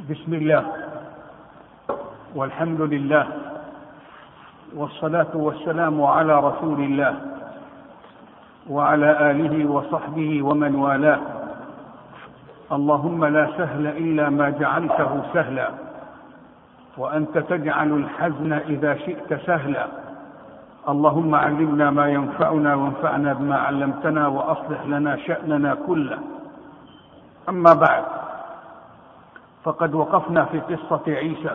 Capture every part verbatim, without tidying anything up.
بسم الله والحمد لله والصلاة والسلام على رسول الله وعلى آله وصحبه ومن والاه. اللهم لا سهل إلا ما جعلته سهلا، وأنت تجعل الحزن إذا شئت سهلا. اللهم علمنا ما ينفعنا وانفعنا بما علمتنا وأصلح لنا شأننا كله. أما بعد، فقد وقفنا في قصة عيسى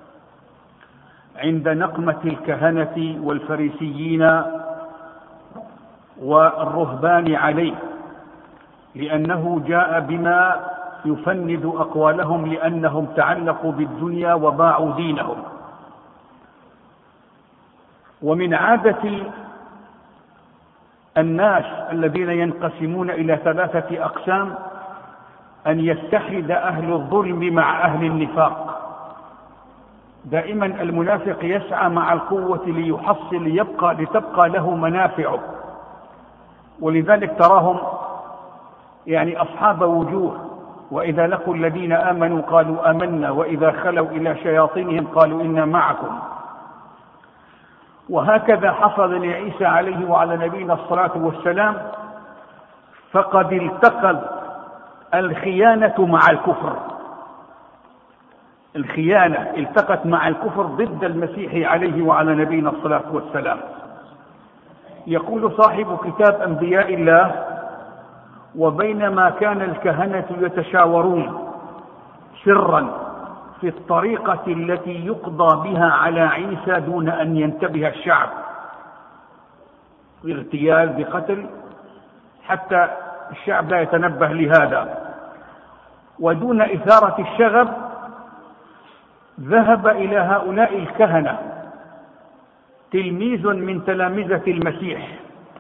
عند نقمة الكهنة والفريسيين والرهبان عليه، لأنه جاء بما يفند أقوالهم، لأنهم تعلقوا بالدنيا وباعوا دينهم. ومن عادة الناس الذين ينقسمون إلى ثلاثة أقسام أن يتحد أهل الظلم مع أهل النفاق. دائما المنافق يسعى مع القوة ليحصل ليبقى لتبقى له منافعه، ولذلك تراهم يعني أصحاب وجوه، وإذا لقوا الذين آمنوا قالوا آمنا، وإذا خلوا إلى شياطينهم قالوا إنا معكم. وهكذا حصل لعيسى عليه وعلى نبينا الصلاة والسلام، فقد التقت الخيانة مع الكفر. الخيانة التقت مع الكفر ضد المسيح عليه وعلى نبينا الصلاة والسلام. يقول صاحب كتاب أنبياء الله: وبينما كان الكهنة يتشاورون سرا في الطريقة التي يقضى بها على عيسى دون أن ينتبه الشعب، باغتيال بقتل، حتى الشعب لا يتنبه لهذا، ودون إثارة الشغب، ذهب إلى هؤلاء الكهنة تلميذ من تلامذة المسيح،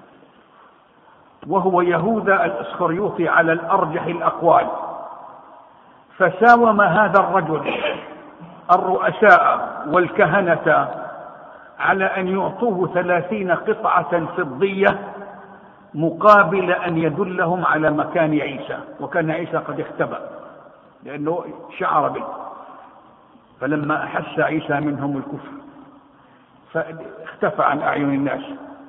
وهو يهوذا الإسخريوطي على الأرجح الأقوال، فساوم هذا الرجل الرؤساء والكهنة على أن يعطوه ثلاثين قطعة فضية مقابل أن يدلهم على مكان عيسى. وكان عيسى قد اختبأ لأنه شعر به، فلما أحس عيسى منهم الكفر فاختفى عن أعين الناس.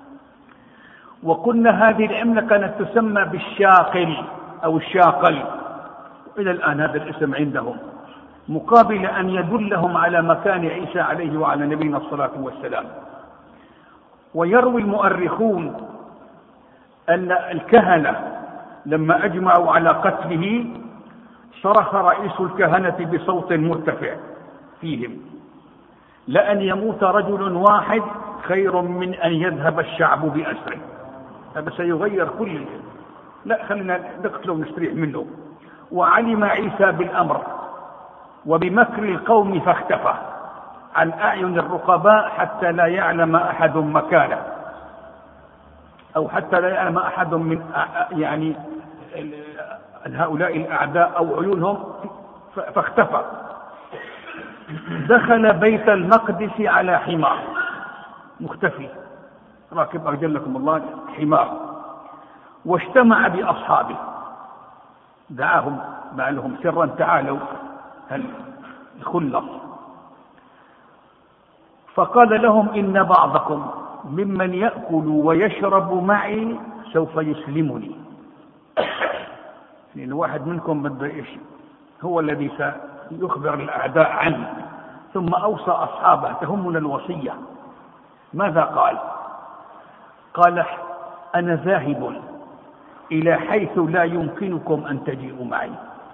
وقلنا هذه العملة كانت تسمى بالشاقل أو الشاقل، إلى الآن هذا الاسم عندهم، مقابل أن يدلهم على مكان عيسى عليه وعلى نبينا الصلاة والسلام. ويروي المؤرخون أن الكهنة لما أجمعوا على قتله صرخ رئيس الكهنة بصوت مرتفع فيهم: لأن يموت رجل واحد خير من أن يذهب الشعب بأسره. هذا سيغير كل، لا خلينا نقتله ونستريح منه. وعلم عيسى بالأمر وبمكر القوم فاختفى عن أعين الرقباء حتى لا يعلم أحد مكانه، أو حتى لا يعلم أحد من يعني هؤلاء الأعداء أو عيونهم، فاختفى. دخل بيت المقدس على حمار مختفي، راكب أجلكم الله حمار، واجتمع بأصحابه، دعاهم ما لهم سرا: تعالوا هل خلص. فقال لهم: إن بعضكم ممن يأكل ويشرب معي سوف يسلمني، لأن واحد منكم بده هو الذي سيخبر الأعداء عنه. ثم أوصى أصحابه: تهمنا الوصية. ماذا قال؟ قال: أنا ذاهب إلى حيث لا يمكنكم أن تجيئوا معي.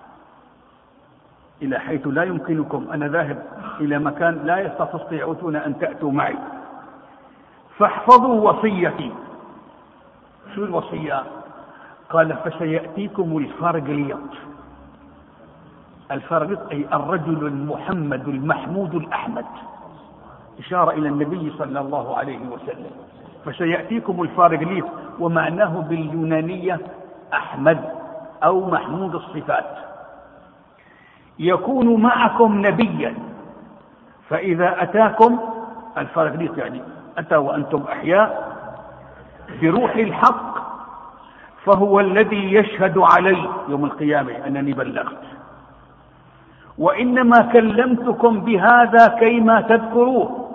إلى حيث لا يمكنكم، أنا ذاهب إلى مكان لا تستطيعون أن تأتوا معي، فاحفظوا وصيتي. شو الوصية؟ قال: فسيأتيكم الفارغليط. الفارغليط أي الرجل المحمد المحمود الأحمد، إشارة إلى النبي صلى الله عليه وسلم. فسيأتيكم الفارغليط، ومعناه باليونانية أحمد أو محمود الصفات، يكون معكم نبيا، فإذا أتاكم الفارغليط يعني أتى وأنتم أحياء بروح الحق، فهو الذي يشهد علي يوم القيامة أنني بلغت، وإنما كلمتكم بهذا كيما تذكروه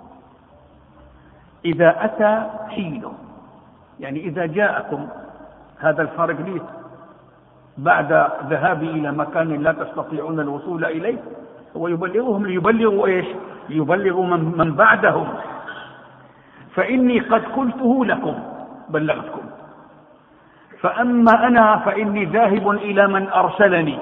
إذا أتى حينه، يعني إذا جاءكم هذا الفارغليط بعد ذهابي إلى مكان لا تستطيعون الوصول إليه، هو يبلغهم ليبلغوا إيش؟ ليبلغوا من, من بعدهم. فإني قد قلته لكم، بلغتكم. فأما أنا فإني ذاهب إلى من أرسلني،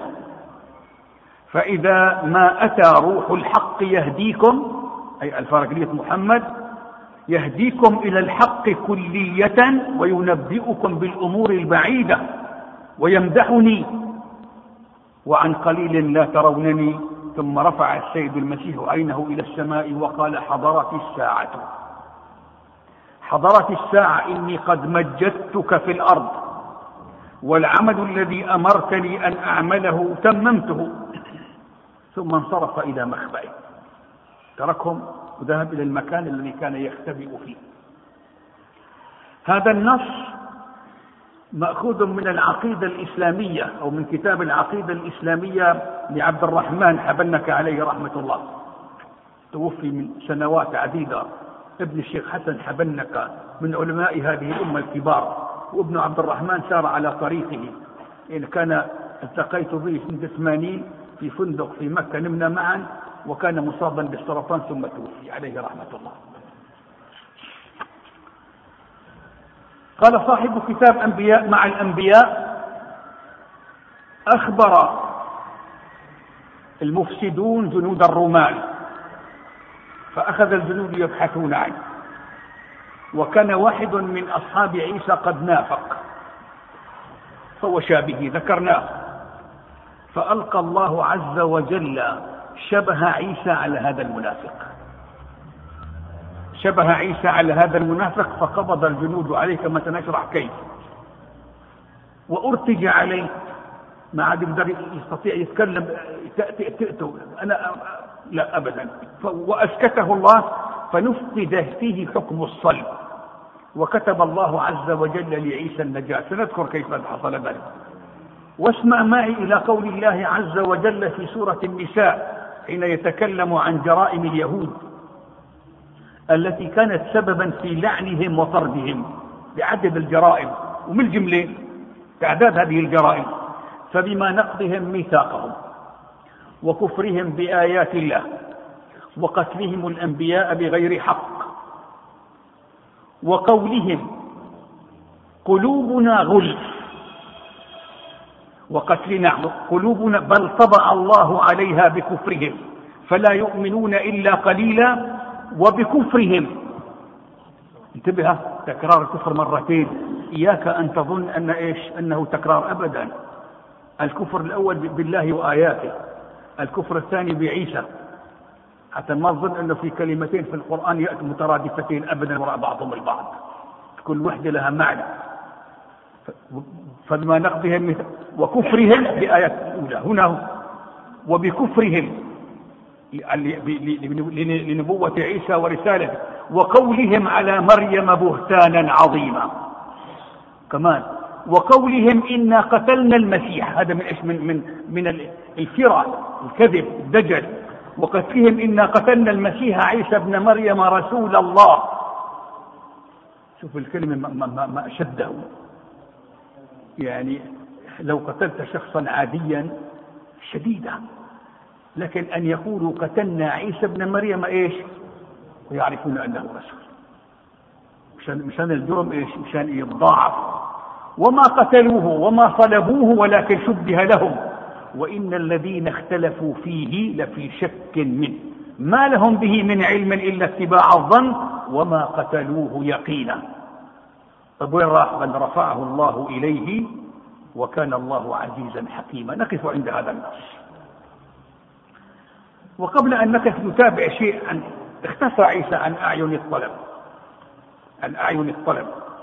فإذا ما أتى روح الحق يهديكم، أي الفارغليط محمد، يهديكم إلى الحق كلية وينبئكم بالأمور البعيدة ويمدحني، وعن قليل لا ترونني. ثم رفع السيد المسيح عينه إلى السماء وقال: حضرت الساعة، حضرت الساعة، إني قد مجدتك في الأرض، والعمل الذي أمرتني أن أعمله تممته. ثم انصرف إلى مخبئه، تركهم وذهب إلى المكان الذي كان يختبئ فيه. هذا النص مأخوذ من العقيدة الإسلامية أو من كتاب العقيدة الإسلامية لعبد الرحمن حبنك عليه رحمة الله، توفي من سنوات عديدة، ابن الشيخ حسن حبنك من علماء هذه الأمة الكبار، وابن عبد الرحمن سار على طريقه. إن كان التقيت به سنة ثمانين في فندق في مكة، نمنا معا، وكان مصابا بالسرطان ثم توفي عليه رحمة الله. قال صاحب كتاب أنبياء مع الأنبياء: أخبر المفسدون جنود الرومان، فأخذ الجنود يبحثون عنه، وكان واحد من أصحاب عيسى قد نافق فهو شابه، ذكرناه، فألقى الله عز وجل شبه عيسى على هذا المنافق، شبه عيسى على هذا المنافق، فقبض الجنود عليه كما سنشرح كيف، وأرتج عليه، ما عاد يقدر يستطيع يتكلم، تأتوا أنا لا أبدا، وأسكته الله، فنفذ فيه حكم الصلب، وكتب الله عز وجل لعيسى النجاة. سنذكر كيف حصل ذلك. واسمع معي إلى قول الله عز وجل في سورة النساء حين يتكلم عن جرائم اليهود التي كانت سببا في لعنهم وطردهم بعدد الجرائم، ومن الجملة تعداد هذه الجرائم: فبما نقضهم ميثاقهم وكفرهم بآيات الله وقتلهم الأنبياء بغير حق وقولهم قلوبنا غلف وقتلنا قلوبنا بل طبع الله عليها بكفرهم فلا يؤمنون إلا قليلا وبكفرهم. انتبه، تكرار الكفر مرتين، إياك أن تظن أن إيش أنه تكرار أبدا. الكفر الأول بالله وآياته، الكفر الثاني بعيسى، حتى ما تظن أنه في كلمتين في القرآن يأتي مترادفتين أبدا وراء بعضهم البعض، كل وحدة لها معنى. فما نقضهم وكفرهم بآيات الأولى هنا، وبكفرهم لنبوة عيسى ورسالته، وقولهم على مريم بهتانا عظيما كمان، وقولهم إنا قتلنا المسيح، هذا من إيش من من من الفرع الكذب الدجل، وقتلهم إنا قتلنا المسيح عيسى ابن مريم رسول الله. شوف الكلمة ما, ما, ما أشده، يعني لو قتلت شخصا عاديا شديدا، لكن أن يقولوا قتلنا عيسى ابن مريم إيش ويعرفون أنه رسول، مشان, مشان الجرم إيش، مشان يتضاعف. وما قتلوه وما صلبوه ولكن شبه لهم وإن الذين اختلفوا فيه لفي شك منه ما لهم به من علم إلا اتباع الظن وما قتلوه يقينا. طب وين راح؟ بل رفعه الله إليه وكان الله عزيزا حكيما. نقف عند هذا النص. وقبل أن نقف نتابع شيء عن اختفى عيسى عن أعين الطلب، عن أعين الطلب.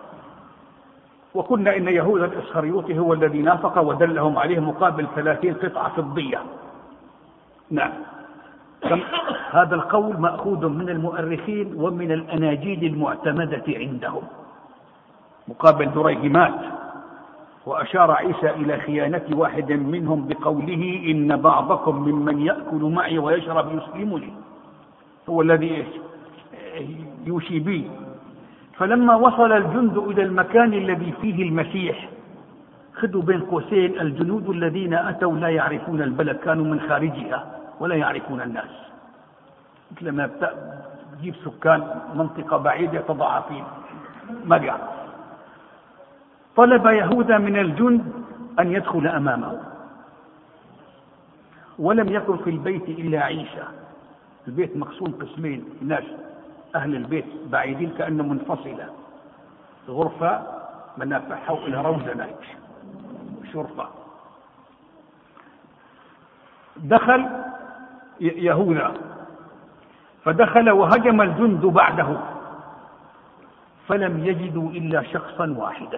وقلنا إن يهوذا الإسخريوطي هو الذي نافق ودلهم عليه مقابل ثلاثين قطعة فضية. نعم، هذا القول مأخوذ من المؤرخين ومن الأناجيل المعتمدة عندهم مقابل دريهمات. وأشار عيسى إلى خيانة واحد منهم بقوله إن بعضكم ممن يأكل معي ويشرب يسلمني، هو الذي يوشي بي. فلما وصل الجند إلى المكان الذي فيه المسيح، خذوا بين قوسين الجنود الذين أتوا لا يعرفون البلد، كانوا من خارجها ولا يعرفون الناس، مثل ما تجيب سكان منطقة بعيدة تضع فيه ما يعرف. طلب يهوذا من الجند أن يدخل أمامه، ولم يكن في البيت إلا عيسى. البيت مقسوم قسمين، ناس أهل البيت بعيدين كأنه منفصلة، غرفة منافعها إلى روزنة شرفة. دخل يهوذا فدخل وهجم الجند بعده، فلم يجدوا إلا شخصا واحدا.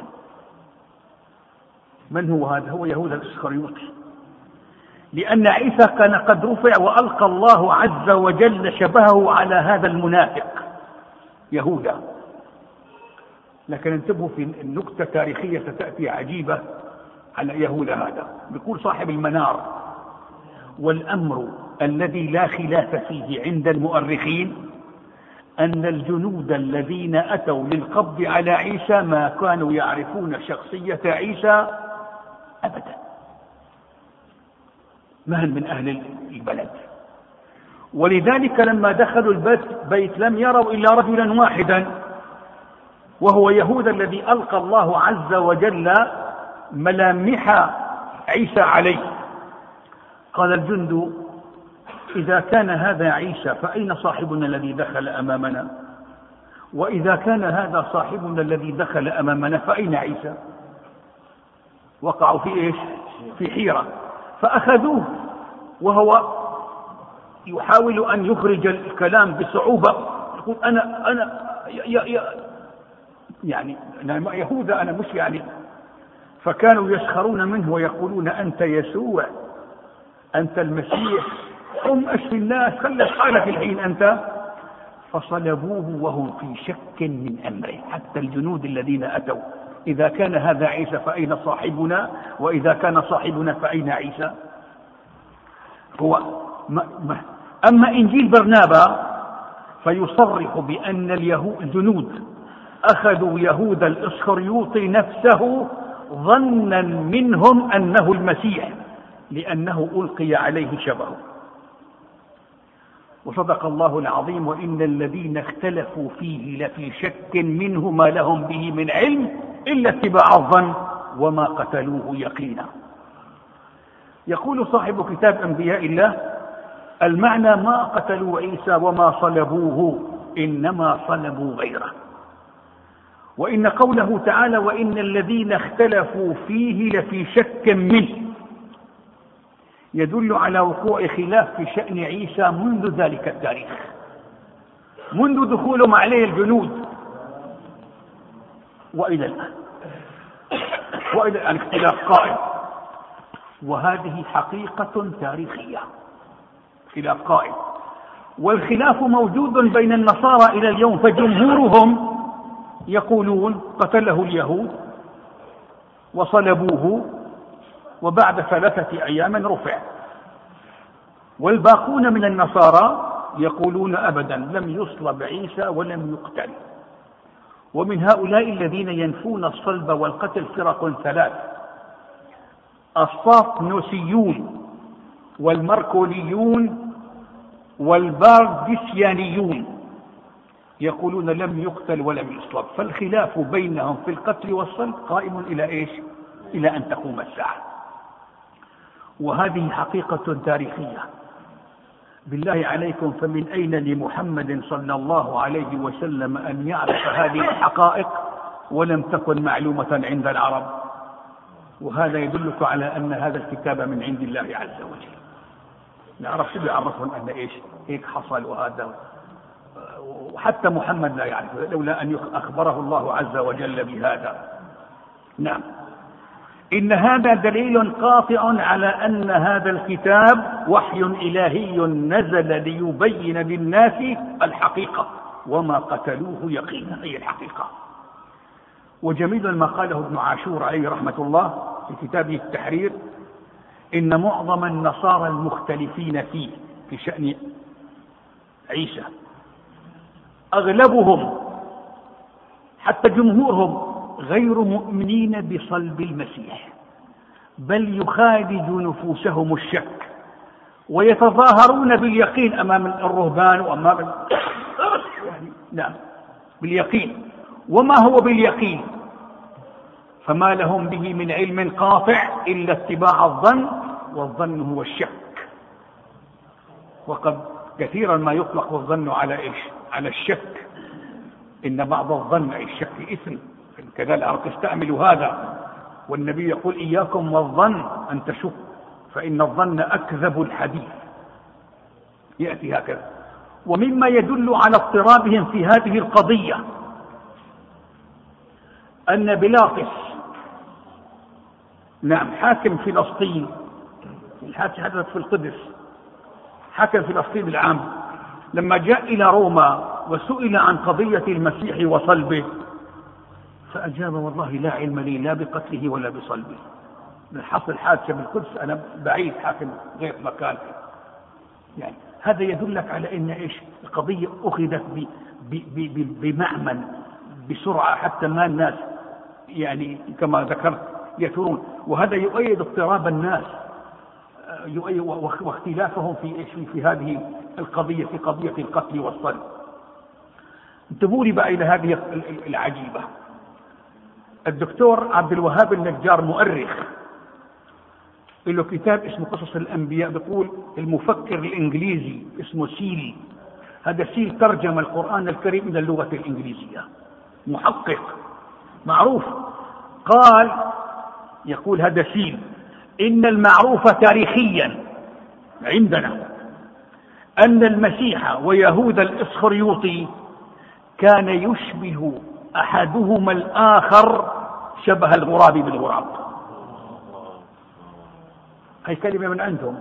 من هو هذا؟ هو يهوذا الإسخريوطي، لأن عيسى كان قد رفع وألقى الله عز وجل شبهه على هذا المنافق يهوذا. لكن انتبهوا في النكتة تاريخية ستأتي عجيبة على يهوذا هذا. بيقول صاحب المنار: والأمر الذي لا خلاف فيه عند المؤرخين أن الجنود الذين أتوا للقبض على عيسى ما كانوا يعرفون شخصية عيسى أبدا، ما هم من أهل البلد. ولذلك لما دخلوا البيت بيت لم يروا إلا رجلا واحدا، وهو يهوذا الذي ألقى الله عز وجل ملامح عيسى عليه. قال الجند: إذا كان هذا عيسى فأين صاحبنا الذي دخل أمامنا؟ وإذا كان هذا صاحبنا الذي دخل أمامنا فأين عيسى؟ وقعوا في إيش؟ في حيرة. فأخذوه وهو يحاول أن يخرج الكلام بصعوبة، يقول: أنا أنا يا يا يعني أنا يهوذا، أنا مش يعني. فكانوا يسخرون منه ويقولون: أنت يسوع، أنت المسيح، قم أشفي الناس، خلت حالك الحين أنت. فصلبوه وهم في شك من أمره، حتى الجنود الذين أتوا: إذا كان هذا عيسى فأين صاحبنا؟ وإذا كان صاحبنا فأين عيسى؟ هو ما ما أما إنجيل برنابا فيصرح بأن الجنود أخذوا يهوذا الإسخريوطي نفسه ظنا منهم أنه المسيح، لأنه ألقي عليه شبهه. وصدق الله العظيم: وإن الذين اختلفوا فيه لفي شك منه ما لهم به من علم إلا اتباع الظن وما قتلوه يقينا. يقول صاحب كتاب أنبياء الله: المعنى ما قتلوا عيسى وما صلبوه، إنما صلبوا غيره. وإن قوله تعالى: وإن الذين اختلفوا فيه لفي شك منه، يدل على وقوع خلاف في شأن عيسى منذ ذلك التاريخ، منذ دخولهم عليه الجنود وإلى الآن. وإلى الآن اختلاف قائم، وهذه حقيقة تاريخية، خلاف قائم. والخلاف موجود بين النصارى إلى اليوم، فجمهورهم يقولون قتله اليهود وصلبوه وبعد ثلاثة أيام رفع، والباقون من النصارى يقولون أبدا لم يصلب عيسى ولم يقتل. ومن هؤلاء الذين ينفون الصلب والقتل فرق ثلاث: الصافنوسيون والمركوليون والبارديسيانيون، يقولون لم يقتل ولم يصلب. فالخلاف بينهم في القتل والصلب قائم إلى إيش؟ إلى أن تقوم الساعة. وهذه حقيقة تاريخية. بالله عليكم، فمن أين لمحمد صلى الله عليه وسلم أن يعرف هذه الحقائق ولم تكن معلومة عند العرب؟ وهذا يدلك على أن هذا الكتاب من عند الله عز وجل. نعرف شو بيعرفهم أن إيش هيك حصل وهذا، وحتى محمد لا يعرف لولا أن أخبره الله عز وجل بهذا. نعم، إن هذا دليل قاطع على أن هذا الكتاب وحي إلهي نزل ليبين للناس الحقيقة، وما قتلوه يقينا، أي الحقيقة. وجميل ما قاله ابن عاشور عليه رحمة الله في كتابه التحرير: إن معظم النصارى المختلفين فيه في شأن عيسى أغلبهم حتى جمهورهم غير مؤمنين بصلب المسيح، بل يخالج نفوسهم الشك ويتظاهرون باليقين أمام الرهبان وأمام يعني نعم باليقين، وما هو باليقين؟ فما لهم به من علم قاطع إلا اتباع الظن، والظن هو الشك. وقد كثيرا ما يطلق الظن على إيش؟ على الشك. إن بعض الظن أي الشك إثم، كذلك تستعمل هذا. والنبي يقول: إياكم والظن أن تشك فإن الظن أكذب الحديث. يأتي هكذا. ومما يدل على اضطرابهم في هذه القضية أن بيلاطس نعم حاكم فلسطين، الحادثة حدثت في القدس، حاكم فلسطين العام، لما جاء إلى روما وسئل عن قضية المسيح وصلبه فأجاب: والله لا علم لي لا بقتله ولا بصلبه. من حصل الحادثة بالقدس أنا بعيد، حاكم غير مكان. يعني هذا يدلك على أن إيش؟ القضية أخذت بمعمل بسرعة حتى ما الناس يعني كما ذكرت يثورون. وهذا يؤيد اضطراب الناس واختلافهم في إيش في هذه القضية، في قضية القتل والصلب. انتبهوا لي بقى إلى هذه العجيبة. الدكتور عبد الوهاب النجار مؤرخ له كتاب اسمه قصص الأنبياء، بيقول المفكر الإنجليزي اسمه سيل، هذا سيل ترجم القرآن الكريم إلى اللغة الإنجليزية، محقق معروف. قال يقول هذا سيل: إن المعروف تاريخيا عندنا أن المسيح ويهود الإسخريوطي كان يشبه أحدهما الآخر شبه الغراب بالغراب. هي كلمة من عندهم.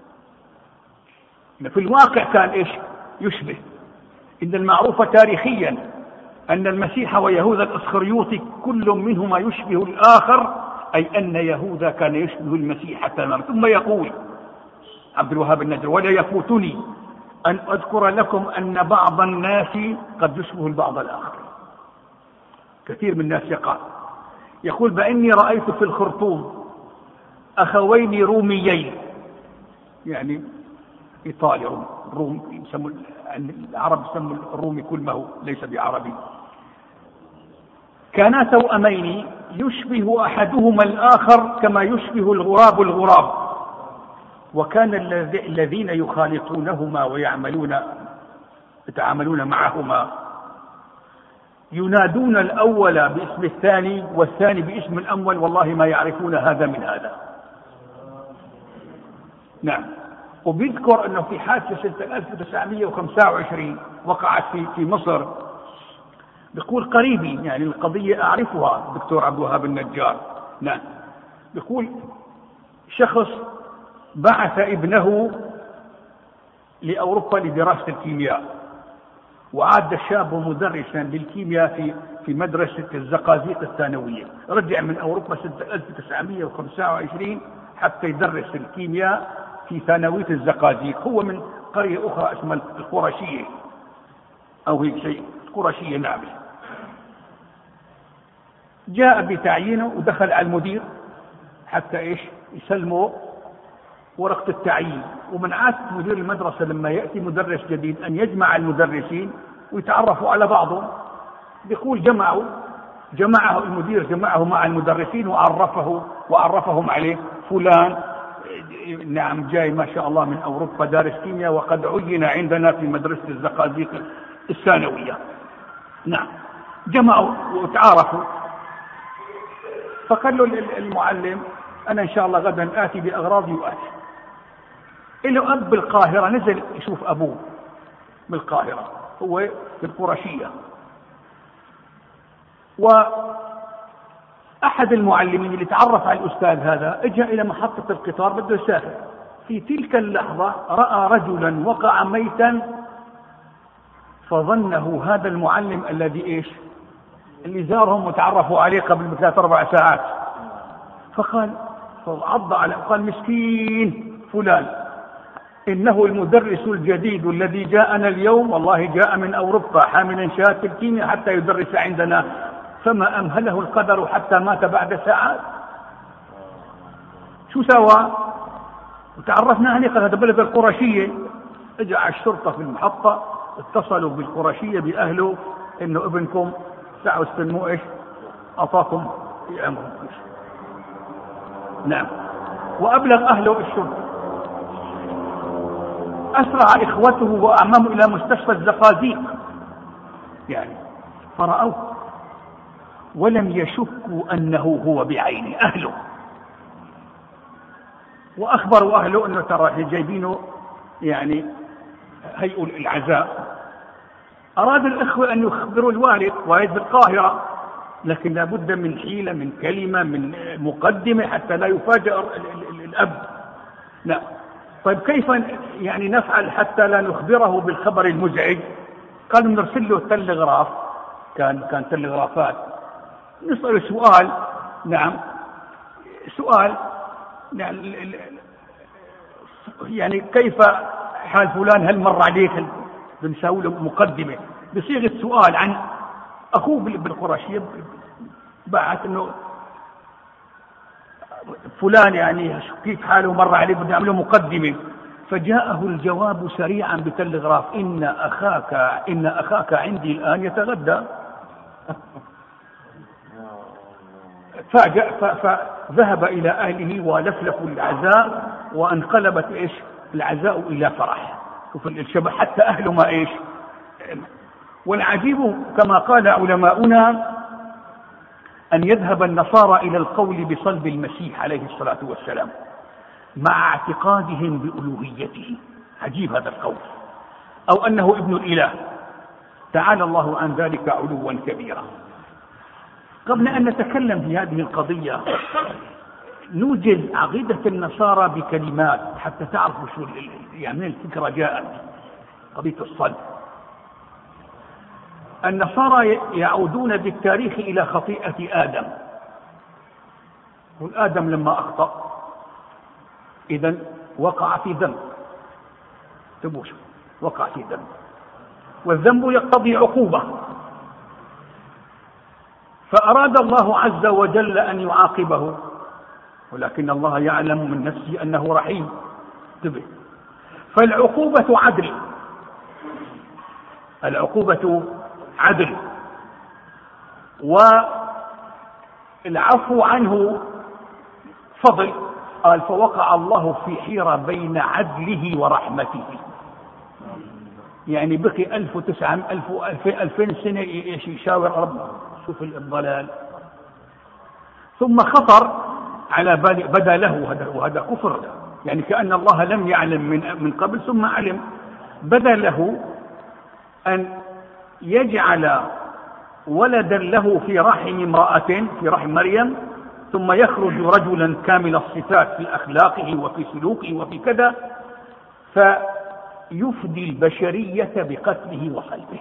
في الواقع كان إيش؟ يشبه. إن المعروف تاريخيا أن المسيح ويهوذا الإسخريوطي كل منهما يشبه الآخر، أي أن يهوذا كان يشبه المسيح تماما. ثم يقول عبد الوهاب النجار: ولا يفوتني أن أذكر لكم أن بعض الناس قد يشبه البعض الآخر. كثير من الناس يقع يقول: بأني رأيت في الخرطوم أخوين روميين، يعني إيطالي روم, روم يسموا العرب يسموا الرومي كل ما هو ليس بعربي، كانا توأمين يشبه أحدهما الآخر كما يشبه الغراب الغراب، وكان الذين يخالطونهما ويعملون يتعاملون معهما ينادون الأول باسم الثاني والثاني باسم الأول، والله ما يعرفون هذا من هذا. نعم. وبيذكر أنه في حادثة سنة ألف وتسعمائة وخمسة وعشرين وقعت في في مصر، بيقول قريبي يعني القضية أعرفها الدكتور عبد الوهاب النجار. نعم. بيقول شخص بعث ابنه لأوروبا لدراسة الكيمياء، وعاد الشاب مدرسا للكيمياء في في مدرسة الزقازيق الثانوية، رجع من أوروبا سنة ألف وتسعمائة وخمسة وعشرين حتى يدرس الكيمياء في ثانوية الزقازيق. هو من قرية أخرى اسمها القرشية أو هيك شيء، القرشية نعم. جاء بتعيينه ودخل على المدير حتى إيش يسلموا ورقة التعيين. ومن عادة مدير المدرسة لما يأتي مدرس جديد أن يجمع المدرسين ويتعرفوا على بعضهم. بيقول جمعوا جمعه المدير جمعه مع المدرسين وعرفه وعرفهم عليه: فلان نعم جاي ما شاء الله من أوروبا دارس كيمياء وقد عين عندنا في مدرسة الزقازيق الثانوية. نعم. جمعوا وتعارفوا. فقال له المعلم: أنا إن شاء الله غدا آتي بأغراضي وآتي. إله أب بالقاهرة، نزل يشوف أبوه بالقاهرة، هو في القرشية. وأحد المعلمين اللي تعرف على الأستاذ هذا اجى إلى محطة القطار بده يسافر. في تلك اللحظة رأى رجلا وقع ميتا، فظنه هذا المعلم الذي إيش اللي زارهم وتعرفوا عليه قبل بثلاث أربع ساعات، فقال فعض على قال مسكين فلان إنه المدرس الجديد الذي جاءنا اليوم، والله جاء من أوروبا حاملا شهادة الكيمياء حتى يدرس عندنا، فما أمهله القدر حتى مات بعد ساعات. شو سوى؟ وتعرفنا عليه، قال هذا بلد القرشية. اجى الشرطة في المحطة، اتصلوا بالقرشية بأهله إنه ابنكم ساعة استلموا إيش أعطاكم في أمرهم. نعم. وأبلغ أهله الشرطة. أسرع إخوته وأعمامه إلى مستشفى الزقازيق يعني، فرأوه ولم يشكوا أنه هو بعينه أهله، وأخبروا أهله أنه ترى جايبينه يعني هيئوا العزاء. أراد الإخوة أن يخبروا الوالد والد بالقاهرة، لكن لابد من حيلة، من كلمة، من مقدمة حتى لا يفاجأ الأب. لا، طيب كيف يعني نفعل حتى لا نخبره بالخبر المزعج؟ قالوا نرسل له تلغراف، كان كان تلغرافات، نسأله سؤال. نعم، سؤال يعني كيف حال فلان، هل مر عليك؟ بنسوي له مقدمة بصيغة سؤال عن أخوه بالقرشية، بعت إنه فلان يعني كيف حاله، مر عليه، بدنا نعمله مقدمة. فجاءه الجواب سريعا بتلغراف: إن أخاك إن أخاك عندي الآن يتغدى. فذهب إلى أهله ولفلفوا العزاء، وانقلبت إيش العزاء إلى فرح. شوف الشبه، حتى أهله ما إيش. والعجيب كما قال علماؤنا أن يذهب النصارى إلى القول بصلب المسيح عليه الصلاة والسلام مع اعتقادهم بألوهيته. عجيب هذا القول، أو أنه ابن الإله، تعالى الله عن ذلك علوا كبيرا. قبل أن نتكلم في هذه القضية نوجد عقيدة النصارى بكلمات حتى تعرفوا شو يعني الفكرة جاءت. قضية الصلب، النصارى يعودون بالتاريخ إلى خطيئة آدم. والآدم لما أخطأ إذن وقع في ذنب، تبوش وقع في ذنب، والذنب يقتضي عقوبة، فأراد الله عز وجل أن يعاقبه، ولكن الله يعلم من نفسه أنه رحيم. انتبه، فالعقوبة عدل، العقوبة عدل، والعفو عنه فضل. قال فوقع الله في حيرة بين عدله ورحمته، يعني بقي ألف وتسعة ألف ألفين سنة يشاور ربه. شوف الضلال. ثم خطر على بالي، بدا له هذا، وهذا كفر، يعني كأن الله لم يعلم من من قبل ثم علم. بدا له أن يجعل ولدا له في رحم امرأة، في رحم مريم، ثم يخرج رجلا كامل الصفات في أخلاقه وفي سلوكه وفي كذا، فيفدي البشرية بقتله وصلبه.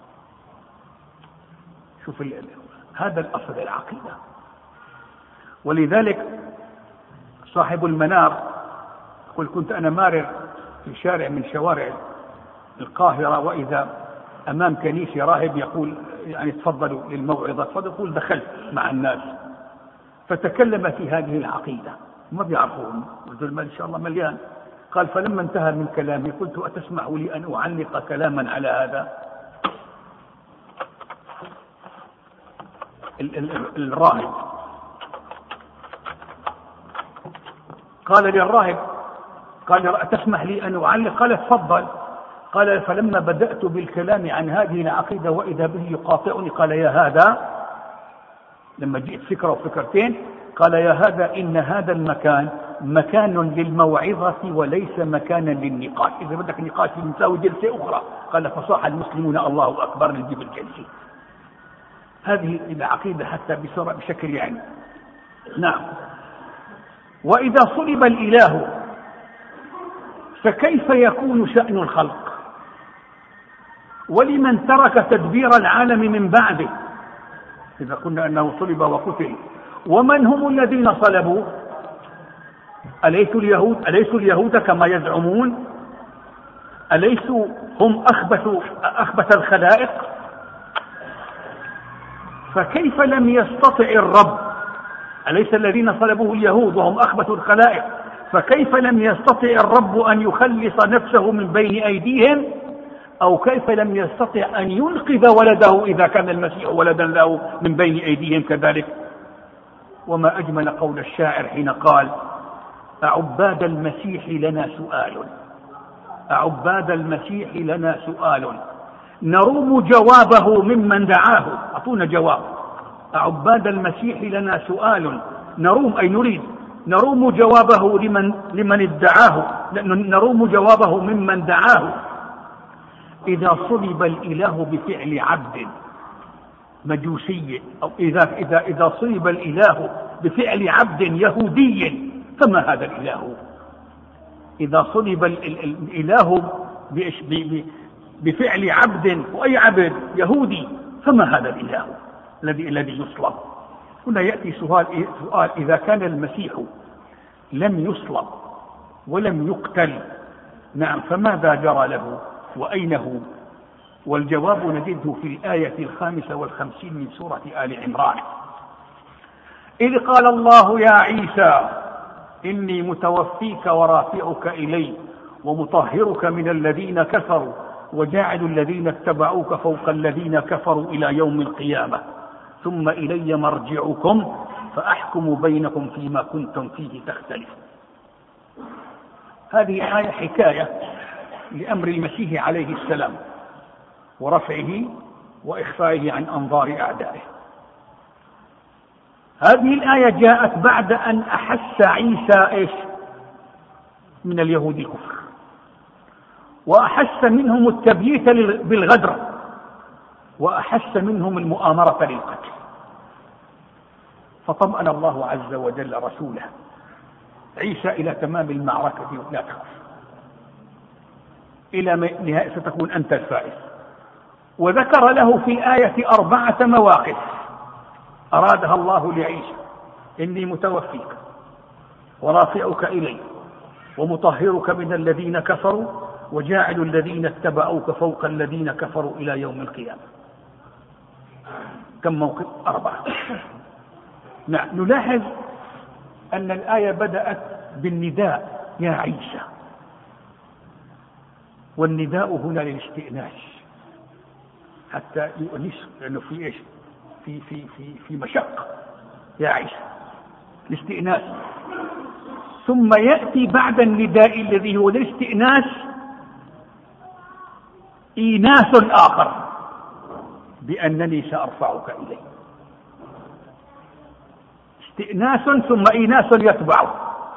شوف هذا الأصل العقيدة. ولذلك صاحب المنار يقول: كنت أنا مارر في شارع من شوارع القاهرة، وإذا أمام كنيسة راهب يقول يعني تفضلوا للموعظة، تفضل. يقول دخلت مع الناس فتكلم في هذه العقيدة، ما بيعرفون، قلت إن شاء الله مليان. قال: فلما انتهى من كلامي قلت: أتسمح لي أن أعلق كلاما على هذا؟ الراهب قال للراهب، قال: أتسمح لي أن أعلق؟ قال: تفضل. قال: فلما بدأت بالكلام عن هذه العقيدة وإذا به يقاطعني، قال: يا هذا، لما جئت فكرة وفكرتين، قال: يا هذا، إن هذا المكان مكان للموعظة وليس مكانا للنقاش. إذا بدك نقاش نساوي جلسة أخرى. قال: فصاح المسلمون الله أكبر، نجيب الجلسة. هذه العقيدة حتى بصورة بشكل يعني. نعم. وإذا صلب الإله فكيف يكون شأن الخلق؟ ولمن ترك تدبير العالم من بعده؟ إذا قلنا أنه صلب وقتل. ومن هم الذين صلبوا؟ أليسوا اليهود؟ أليسوا اليهود كما يزعمون؟ أليسوا هم أخبث أخبث الخلائق؟ فكيف لم يستطع الرب؟ أليس الذين صلبوه اليهود وهم أخبث الخلائق؟ فكيف لم يستطع الرب أن يخلص نفسه من بين أيديهم؟ أو كيف لم يستطع أن ينقذ ولده إذا كان المسيح ولدا له من بين أيديهم كذلك؟ وما أجمل قول الشاعر حين قال: أعباد المسيح لنا سؤال، أعباد المسيح لنا سؤال نروم جوابه ممن دعاه. أعطونا جواب. أعباد المسيح لنا سؤال نروم، أي نريد نروم جوابه لمن, لمن ادعاه، نروم جوابه ممن دعاه. إذا صلب الإله بفعل عبد مجوسي، أو إذا, إذا, إذا صلب الإله بفعل عبد يهودي، فما هذا الإله؟ إذا صلب الإله بفعل عبد، وأي عبد؟ يهودي، فما هذا الإله الذي الذي يصلب؟ هنا يأتي سؤال, سؤال إذا كان المسيح لم يصلب ولم يقتل، نعم، فماذا جرى له وأين هو؟ والجواب نجده في الآية الخامسة والخمسين من سورة آل عمران: إذ قال الله يا عيسى إني متوفيك ورافعك إلي ومطهرك من الذين كفروا وجاعل الذين اتبعوك فوق الذين كفروا إلى يوم القيامة ثم إلي مرجعكم فأحكم بينكم فيما كنتم فيه تختلفون. هذه الآية حكاية لأمر المسيح عليه السلام ورفعه وإخفائه عن أنظار أعدائه. هذه الآية جاءت بعد أن أحس عيسى إيش؟ من اليهود الكفر، وأحس منهم التبييت بالغدر، وأحس منهم المؤامرة للقتل، فطمأن الله عز وجل رسوله عيسى إلى تمام المعركة، لا تخف، إلى نهاية ستكون أنت الفائز. وذكر له في الآية أربعة مواقف أرادها الله لعيسى: إني متوفيك ورافعك إلي ومطهرك من الذين كفروا وجاعل الذين اتبعوك فوق الذين كفروا إلى يوم القيامة. كم موقف؟ أربعة. نعم، نلاحظ أن الآية بدأت بالنداء يا عيسى، والنداء هنا للاستئناس حتى يؤنس، لأنه في إيش؟ في في في في مشقة. يا عيسى الاستئناس. ثم يأتي بعد النداء الذي هو الاستئناس إيناس آخر بأنني سأرفعك إلي. استئناس ثم إيناس يتبعه.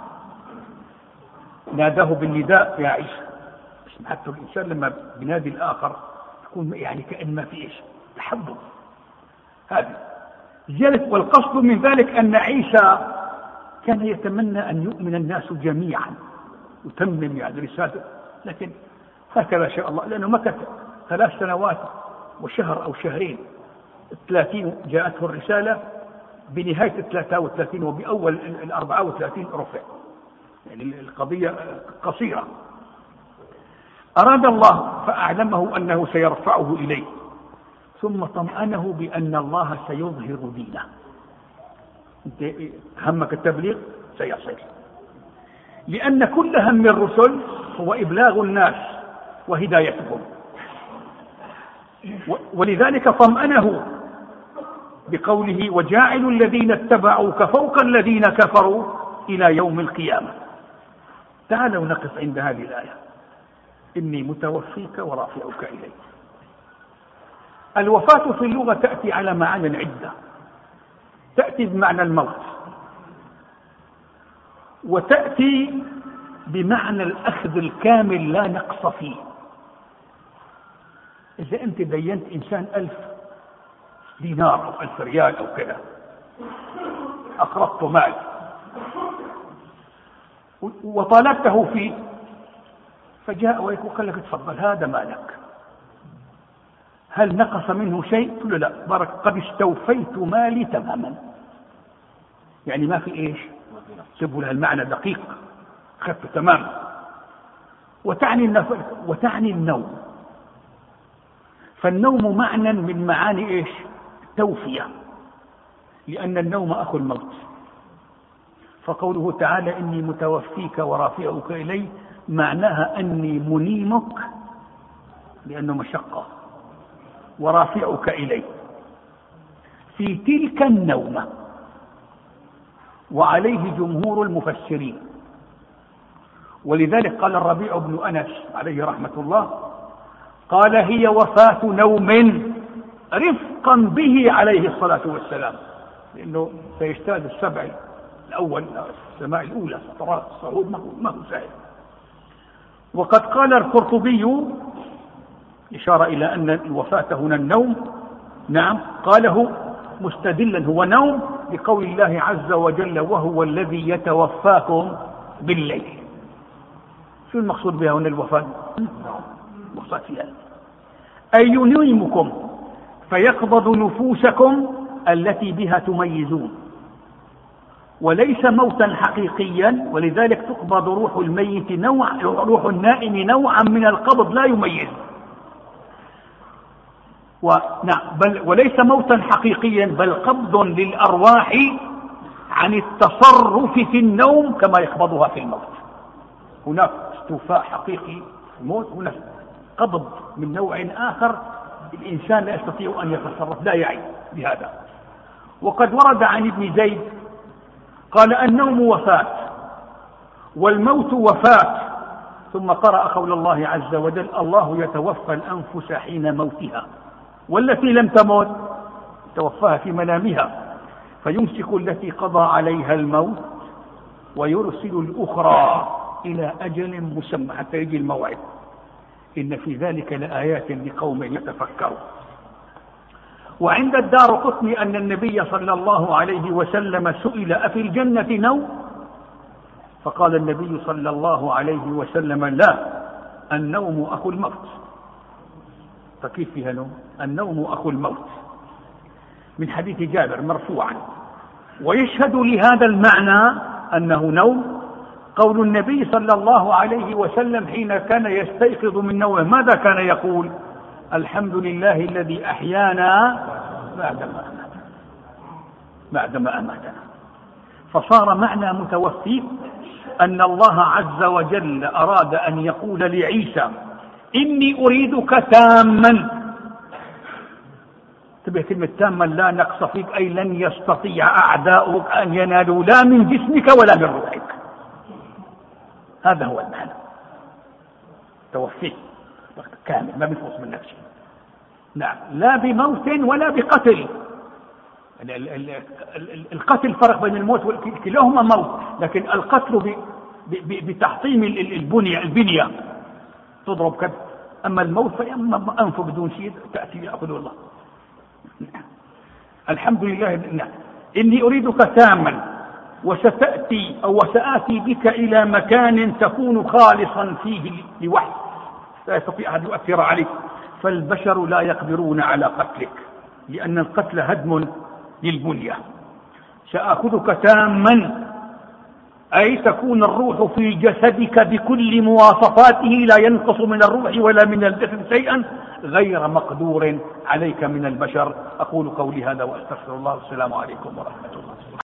ناداه بالنداء يا عيسى. حتى الإنسان لما بنادي الآخر يكون يعني كأن ما في إيش؟ تحبب. هذا جلت. والقصد من ذلك أن عيسى كان يتمنى أن يؤمن الناس جميعا وتمم يعني رسالته، لكن هكذا شاء الله، لأنه مكث ثلاث سنوات وشهر أو شهرين. الثلاثين جاءته الرسالة، بنهاية الثلاثة والثلاثين وبأول الأربعة والثلاثين رفع، يعني القضية قصيرة. أراد الله فأعلمه أنه سيرفعه إليه، ثم طمأنه بأن الله سيظهر دينه. انت همك التبليغ سيصل، لأن كل هم الرسل هو إبلاغ الناس وهدايتهم، ولذلك طمأنه بقوله وجاعل الذين اتبعوك فوق الذين كفروا إلى يوم القيامة. تعالوا نقف عند هذه الآية: إني متوفيك ورافعك إلي. الوفاة في اللغة تأتي على معاني عدة. تأتي بمعنى الموت، وتأتي بمعنى الأخذ الكامل لا نقص فيه. إذا أنت دينت إنسان ألف دينار أو ألف ريال أو كذا، أقرضت مال وطالبته فيه، فجاء ويقول لك تفضل هذا مالك، هل نقص منه شيء؟ قل له لا، بارك قد استوفيت مالي تماما، يعني ما في إيش، سبوا لها المعنى دقيق، خدته تماما. وتعني النفل وتعني النوم، فالنوم معنى من معاني إيش، توفية، لأن النوم أخو الموت. فقوله تعالى إني متوفيك ورافعك إلي معناها أني منيمك لأنه مشقة، ورافعك إلي في تلك النومة. وعليه جمهور المفسرين، ولذلك قال الربيع بن أنس عليه رحمة الله قال هي وفاة نوم رفقا به عليه الصلاة والسلام، لأنه سيجتاز السبع الأول السماء الأولى فترات الصعود ما هو سهل. وقد قال القرطبي إشارة إلى أن الوفاة هنا النوم، نعم قاله مستدلا هو نوم لقول الله عز وجل وهو الذي يتوفاكم بالليل. شو المقصود بها هنا الوفاة؟ مقصود فيها أي ينيمكم فيقبض نفوسكم التي بها تميزون، وليس موتا حقيقيا، ولذلك تقبض روح الميت نوع روح النائم نوعا من القبض لا يميز، ونعم بل وليس موتا حقيقيا بل قبض للأرواح عن التصرف في النوم كما يقبضها في الموت. هناك استوفاء حقيقي في الموت، هناك قبض من نوع آخر الإنسان لا يستطيع أن يتصرف، لا يعي بهذا. وقد ورد عن ابن زيد قال النوم وفاة والموت وفاة، ثم قرأ قول الله عز وجل الله يتوفى الأنفس حين موتها والتي لم تمت توفاها في منامها فيمسك التي قضى عليها الموت ويرسل الأخرى إلى أجل مسمى حتى يجي الموعد، إن في ذلك لآيات لقوم يتفكرون. وعند الدارقطني أن النبي صلى الله عليه وسلم سئل أفي الجنة نوم؟ فقال النبي صلى الله عليه وسلم لا، النوم أخو الموت. فكيف فيها نوم؟ النوم أخو الموت، من حديث جابر مرفوعا. ويشهد لهذا المعنى أنه نوم قول النبي صلى الله عليه وسلم حين كان يستيقظ من نومه ماذا كان يقول؟ الحمد لله الذي أحيانا بعدما أماتنا بعدما أماتنا. فصار معنى متوفي أن الله عز وجل أراد أن يقول لعيسى إني أريدك تاما. تبقى كلمة تاما لا نقص فيك، أي لن يستطيع أعداؤك أن ينالوا لا من جسمك ولا من روحك. هذا هو المعنى، توفي كامل ما بينقص من نفسه، نعم لا بموت ولا بقتل. القتل فرق بين الموت كلاهما موت، لكن القتل بتحطيم البنية البنية تضرب كذا، أما الموت فأما أنف بدون شيء تأتي يأخذ الله. الحمد لله نعم. إني أريدك تاما وستأتي أو وسآتي بك إلى مكان تكون خالصا فيه لوحي لا يستطيع أحد يؤثر عليك، فالبشر لا يقدرون على قتلك لأن القتل هدم للبنية. سأخذك تاما أي تكون الروح في جسدك بكل مواصفاته لا ينقص من الروح ولا من الجسد شيئا غير مقدور عليك من البشر. أقول قولي هذا وأستغفر الله. السلام عليكم ورحمة الله.